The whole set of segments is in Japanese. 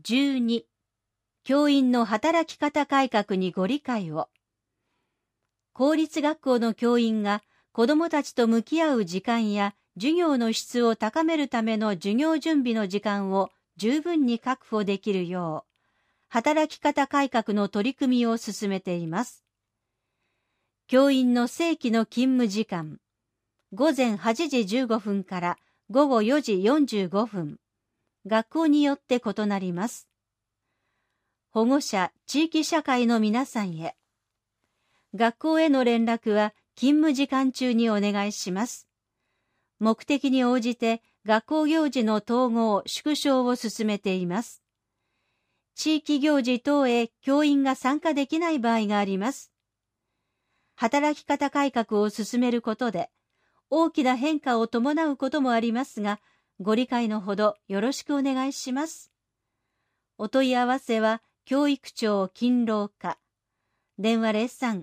12、教員の働き方改革にご理解を。公立学校の教員が子どもたちと向き合う時間や授業の質を高めるための授業準備の時間を十分に確保できるよう、働き方改革の取り組みを進めています。教員の正規の勤務時間、午前8時15分から午後4時45分、学校によって異なります。保護者、地域社会の皆さんへ。学校への連絡は勤務時間中にお願いします。目的に応じて学校行事の統合・縮小を進めています。地域行事等へ教員が参加できない場合があります。働き方改革を進めることで、大きな変化を伴うこともありますが、ご理解のほどよろしくお願いします。お問い合わせは、教育庁勤労課。電話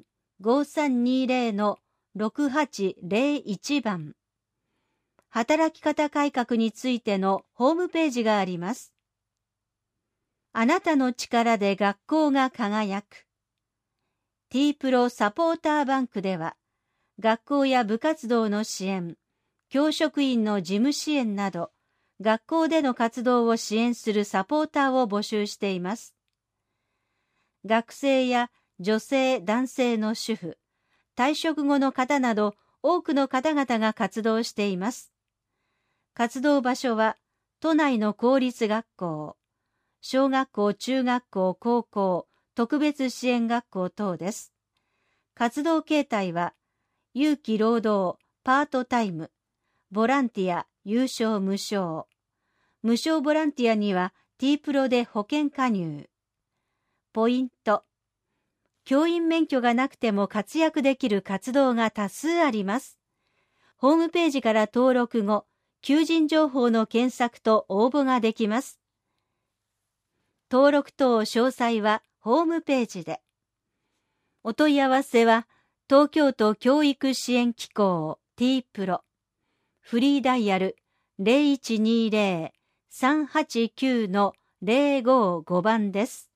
03-5320-6801番。働き方改革についてのホームページがあります。あなたの力で学校が輝く。T プロサポーターバンクでは、学校や部活動の支援、教職員の事務支援など、学校での活動を支援するサポーターを募集しています。学生や女性・男性の主婦、退職後の方など多くの方々が活動しています。活動場所は都内の公立学校、小学校・中学校・高校、特別支援学校等です。活動形態は有期労働、パートタイム、ボランティア、有償無償。無償ボランティアには T プロで保険加入。ポイント。教員免許がなくても活躍できる活動が多数あります。ホームページから登録後、求人情報の検索と応募ができます。登録等詳細はホームページで。お問い合わせは、東京都教育支援機構 T プロ。フリーダイヤル 0120-389-055 番です。